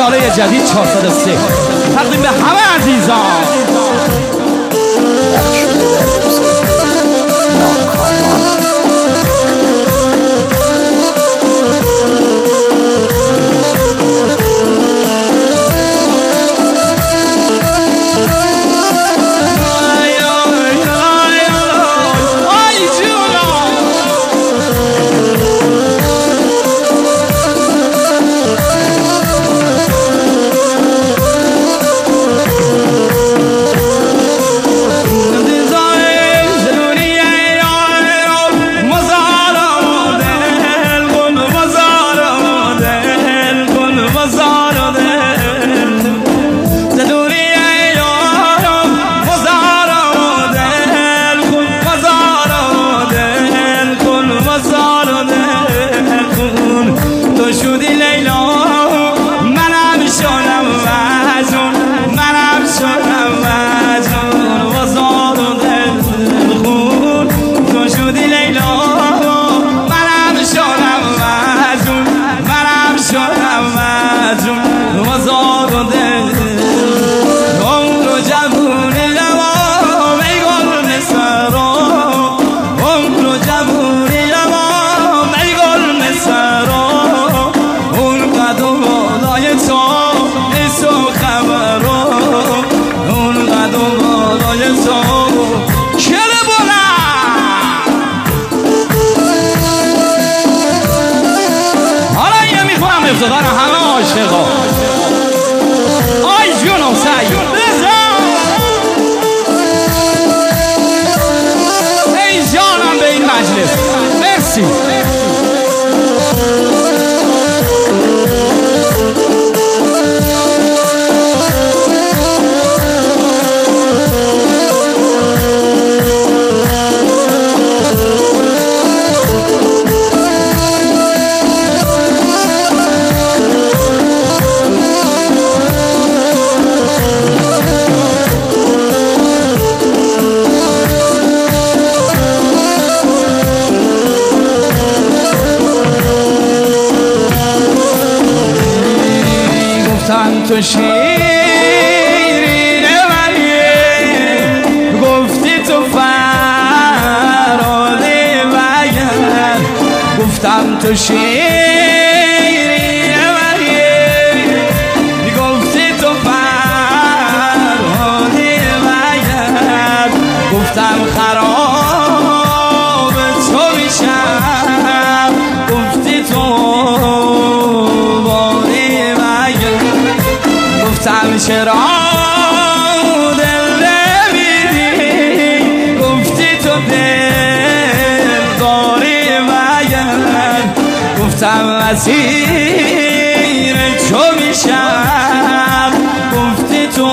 ساله جدید 403 تقدیم به همه عزیزان. افتادن همه عاشقا آی جونم سعید ای جانم به این مجلس مرسی. تو شیرین منی گفتی تو فراده وگر گفتم تو شیرین منی گفتی تو فراده وگر گفتم خراب تو میشم گفتی تو چرا دل نمیدی گفتی تو دل داری مگر گفتم اسیر چو میشم گفتی تو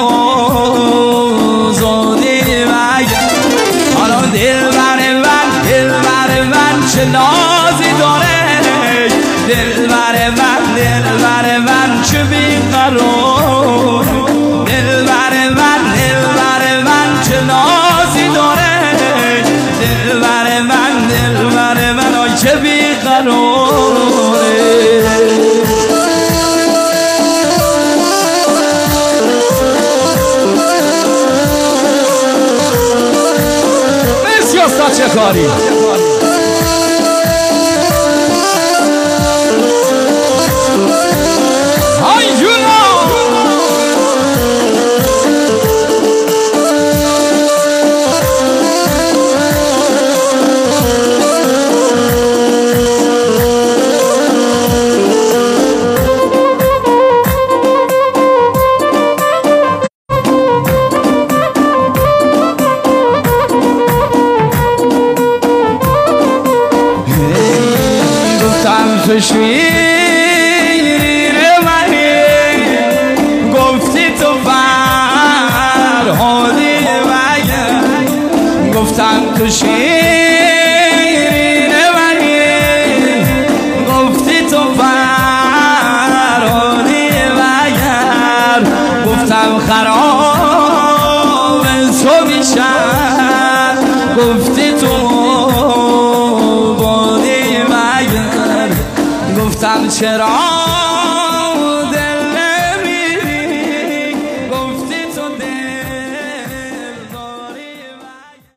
زادی مگر حالا دل بر من چه نازی داره دل بر من چه بیقرار دل بر من چه نازی داره دل بر من آی چه بیقراره. مرسی استاد چه کاری تو شیرین منی گفتی تو فرهادی مگر گفتم تو شیرین منی گفتی تو فرهادی مگر گفتم خراب تو میشم گفتی تو بادی مگر گفتم چرا